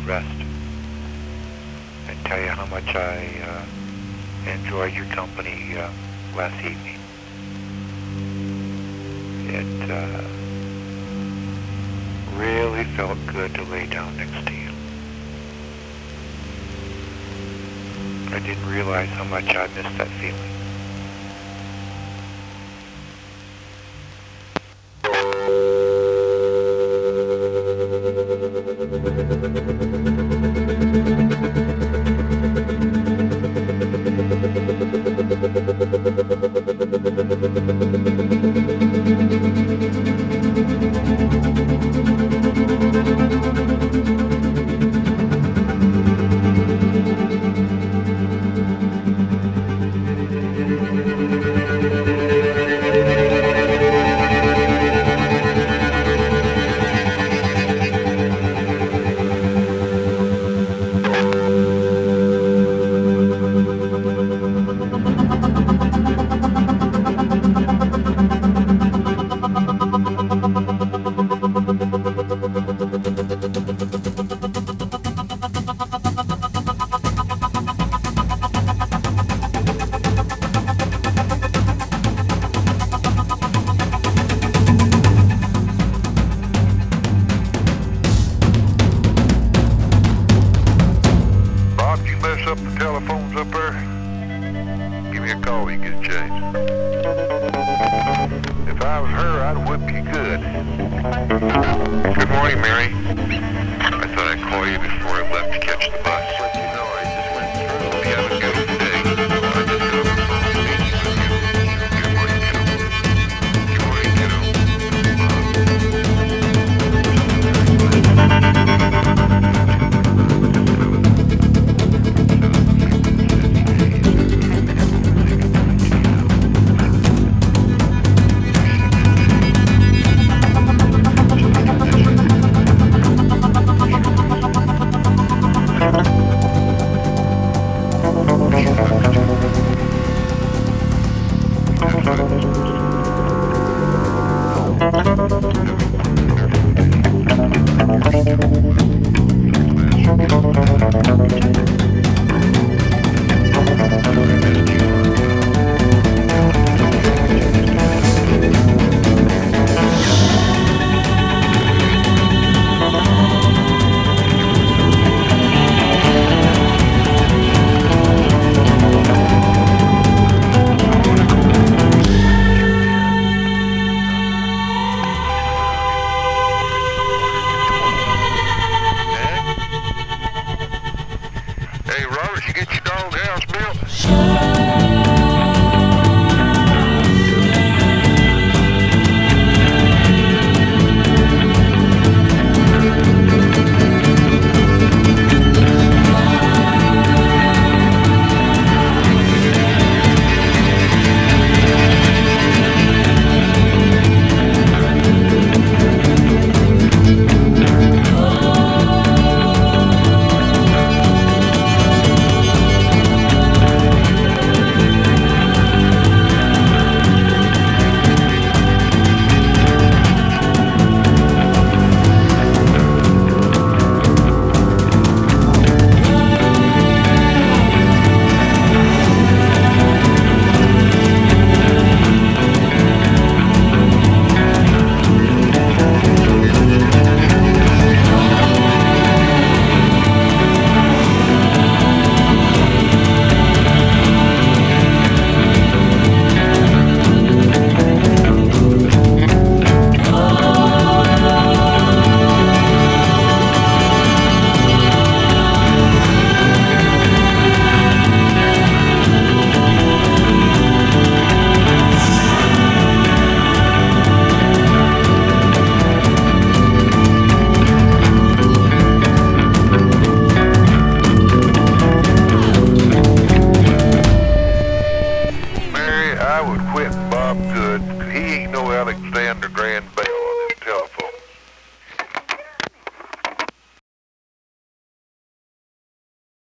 rest and tell you how much I enjoyed your company last evening. It really felt good to lay down next to you. I didn't realize how much I missed that feeling. Up the telephones up there, give me a call when you get a chance. If I was her, I'd whip you good. Good morning, Mary. I thought I'd call you before I left to catch the bus. Let you know I just went through. You have a good day. I just got off the phone speaking with you. Good morning, kiddo. Good morning, Hey, Robert, you get your doghouse built?